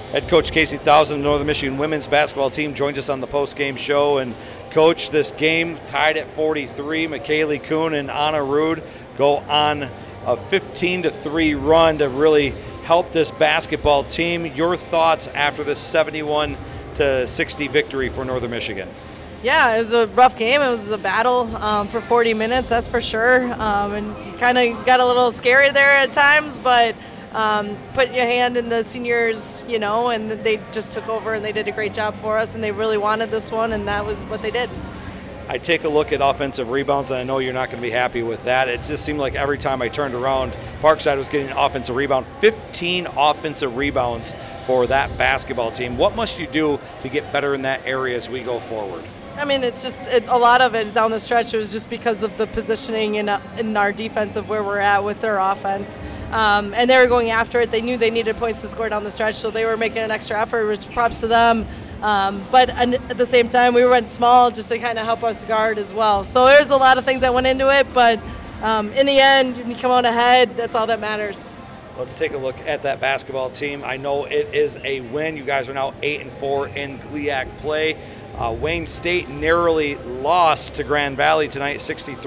Head coach Casey Thousand, the Northern Michigan women's basketball team, joins us on the post-game show. And coach, this game tied at 43. McKaylee Kuhn and Anna Ruud go on a 15-3 run to really help this basketball team. Your thoughts after this 71-60 victory for Northern Michigan? Yeah, it was a rough game. It was a battle for 40 minutes, that's for sure. And you kind of got a little scary there at times, but put your hand in the seniors, and they just took over and they did a great job for us, and they really wanted this one, and that was what they did. I take a look at offensive rebounds, and I know you're not going to be happy with that. It just seemed like every time I turned around, Parkside was getting an offensive rebound. 15 offensive rebounds for that basketball team. What must you do to get better in that area as we go forward? I mean, it's just a lot of it down the stretch. It was just because of the positioning in our defense of where we're at with their offense. And they were going after it. They knew they needed points to score down the stretch, so they were making an extra effort, which props to them. But at the same time, we went small just to kind of help us guard as well. So there's a lot of things that went into it, but in the end, when you come out ahead, that's all that matters. Let's take a look at that basketball team. I know it is a win. You guys are now 8-4 in GLIAC play. Wayne State narrowly lost to Grand Valley tonight,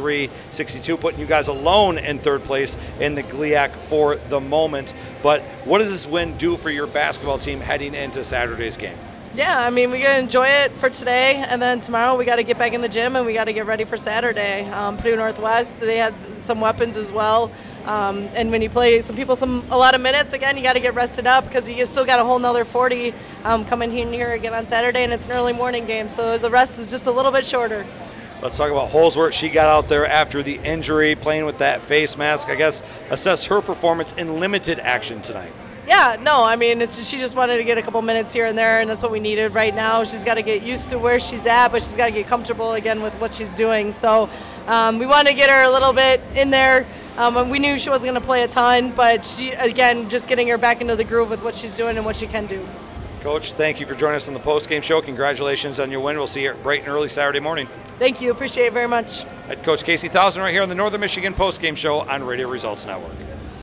63-62, putting you guys alone in third place in the GLIAC for the moment. But what does this win do for your basketball team heading into Saturday's game? Yeah, I mean, we got to enjoy it for today, and then tomorrow we got to get back in the gym and we got to get ready for Saturday. Purdue Northwest, they had some weapons as well. And when you play a lot of minutes, again, you got to get rested up because you still got a whole nother 40 coming in here again on Saturday, and it's an early morning game, so the rest is just a little bit shorter. Let's talk about Holsworth. She got out there after the injury, playing with that face mask. I guess assess her performance in limited action tonight. Yeah, no, I mean, she just wanted to get a couple minutes here and there, and that's what we needed right now. She's got to get used to where she's at, but she's got to get comfortable again with what she's doing. So we wanted to get her a little bit in there. We knew she wasn't going to play a ton, but she, again, just getting her back into the groove with what she's doing and what she can do. Coach, thank you for joining us on the post-game show. Congratulations on your win. We'll see you bright and early Saturday morning. Thank you. Appreciate it very much. Head coach Casey Thousand right here on the Northern Michigan post-game show on Radio Results Network.